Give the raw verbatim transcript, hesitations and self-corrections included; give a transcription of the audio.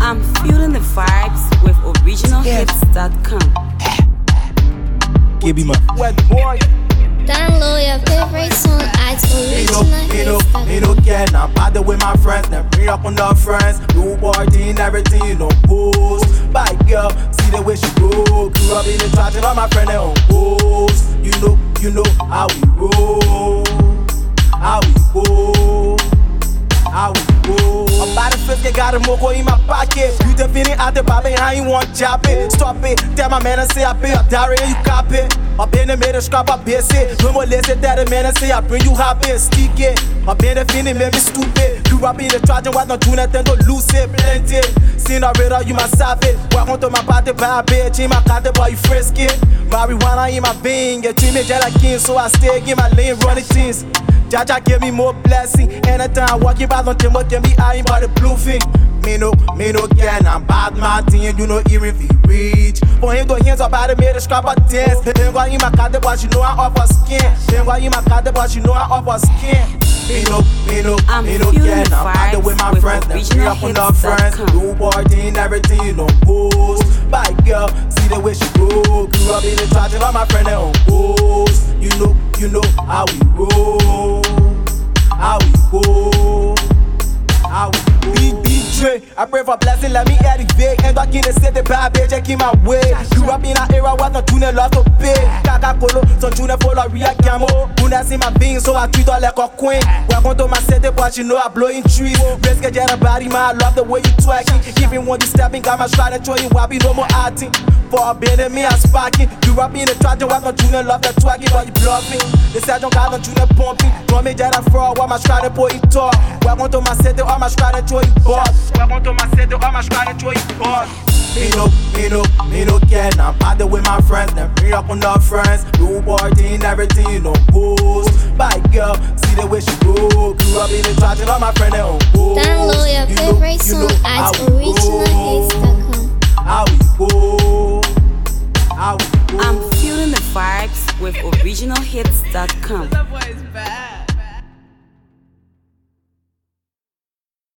I'm feeling the vibes with original hits dot com. Give me my wet boy. Download your favorite song at Me no, me no, me no original hits dot com. care. Now bother with my friends. Then bring up on the friends. Do party and everything, you know, post. Bye girl, see the way she go. Grew up in the church and all my friends they on post. You know, you know how we roll. How we go. How we go. About the fifth, got a moco in my pocket. You the feeling out the baby, how you want chop it? Stop it. Tell my man I say I pay a diary and you cop it. Up in the middle, scrap up basic. No more listen that the man I say I bring you happy. Stick it. Up in the feeling, make me stupid. Grew up in the tragic, what not do nothing, don't lose it. Plenty. Seen a radar, you my savage. Welcome to my party, bad bitch. In my car, boy, you frisky. Marijuana in my vein. Get treat me just like king, so I stay in my lane, running things. Jaja give me more blessing. Anytime I walk in by on Timber, can be eyeing by the blue thing. Me no, me no can, I'm bad Martin, you know even if he reach. For him go hands up by the middle, scrap a dance. Then go in my car, but you know I offer skin. Then go in my car, but you know I offer skin. Me no, me no, I'm me no feeling can, I'm out there with my vibes friends. with Then bring up on the original hits dot friends. com. Do party and everything, you know, post. Bye girl, see the way she go. Grew up in the church and all my friends they on post. You know, you know how we roll. How we go, how we go. Big, big Dre, I pray for blessing, let me elevate. And back in the city, bad bitch, I keep my way. Grew up in an era where no tune love to pay. Coca-Cola, some tune for a real camo. Kuna see my being, so I treat her like a queen. Welcome to my city, but you know I blow in trees. Let's get your body, man, I love the way you twerking. Even when you stepping, got my stride and throwing, why be no more acting. For a bit of me, I'm sparking. Grew up in the tragic, where no tune love the twerking, but you bluffing. The sergeant got no tune pumping. Don't me get a fraud, why my stride and put it talk. Welcome to my city, all my stride and throwing boss. Welcome to my city, all my stride and throwing boss. Me no, me no, me no care. Now bother with my friends, then bring up on the friends. Do party and everything, you know, post. Bye girl, see the way she go. Grew up in the church and all my friends they on post. Download your You know, favorite you song know at how we original hits go. dot com. How we go, how we go. I'm feeling the vibes with original hits dot com. That boy is bad.